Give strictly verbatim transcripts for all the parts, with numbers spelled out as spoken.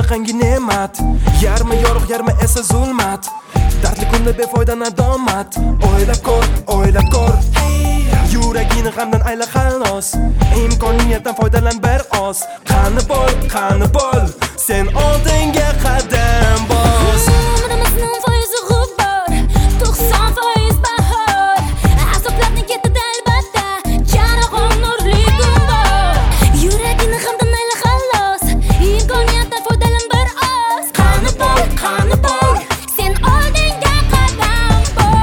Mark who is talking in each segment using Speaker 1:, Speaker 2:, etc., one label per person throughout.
Speaker 1: shunaqangi ne'mat, yarmi yorug' yarmi esa zulmat. Dardli kunda befoyda nadomat. O'ylab ko'r, o'ylab ko'r, yuragini g'amdan ayla xalos. Imkoniyatdan foydalan bir oz. Qani bo'l, qani bo'l, sen oldinga qadam bos.
Speaker 2: Umrimizning foizi g'ubor, to'qson foiz bahor. Azoblarni ketadi albatta, charog'on nurli kun bor. Yuragini g'amdan ayla xalos, imkoniyatdan foydalan bir oz. Qani bo'l, qani bo'l, sen oldinga qadam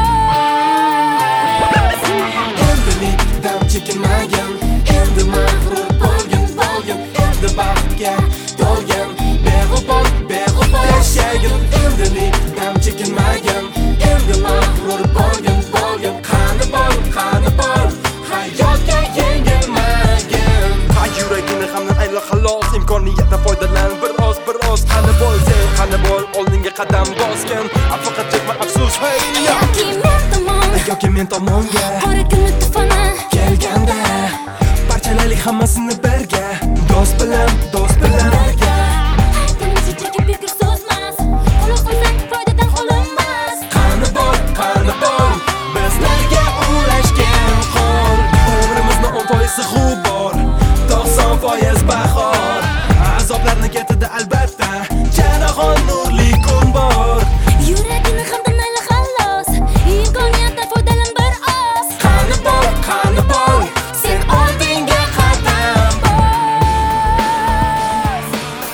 Speaker 2: bos.
Speaker 1: Endilik dam chekinmagan, endi mag'rur bo'lgin, bo'lgin, endi baxtga to'lgan. Beg'ubor, beg'ubor yashagin, endilik dam chekinmagan, endi mag'rur bo'lgin, bo'lgin. Qani bo'l, qani bo'l, hayotga yengilmagin. Ha yuragini hamdan ayla xalos, imkoniyatdan foydalan bir oz, bir oz. Qani bo'l sen, qani bo'l, oldinga qadam bosgan. Faqat chekma afsus, hey
Speaker 2: Yoki men tomon,
Speaker 1: yoki men tomonga
Speaker 2: qora kunni tufoni
Speaker 1: kelganda parchalaylik hammasini birga, do'st bilan, do'st bilan birga.
Speaker 2: Aytganimcha chekib bekor so'zmas, quloq solsang foydadan olinmas.
Speaker 1: Qani bo'l, qani bo'l, bizlarga ulashgan qo'l. Umrimizni o'n foiz g'ubor, to'qson foiz bahor. Azoblarni ketadi albatta, charog'on nurli kun bor.
Speaker 2: Yuragini g'amdan ayla xalos, imkoniyatdan foydalan bir oz.
Speaker 1: Qani bo'l, qani bo'l, sen oldinga qadam bos.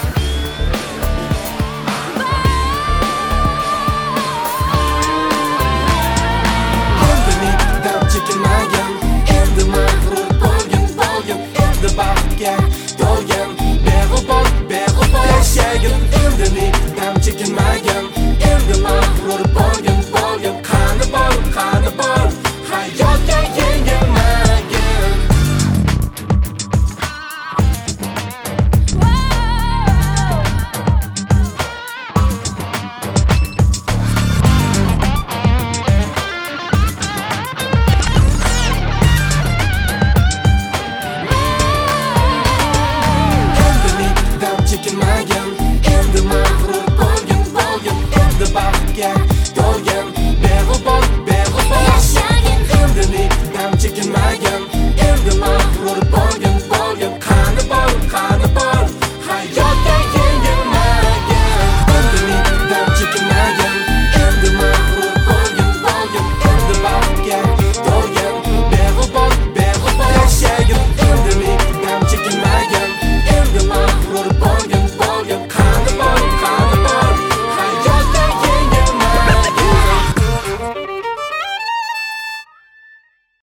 Speaker 1: Endilik dam chekinmagan, endi mag'rur bo'lgin, bo'lgin, endi baxtga to'lgan. Beg'ubor, beg'ubor yashagin, endilik dam chekinmagan.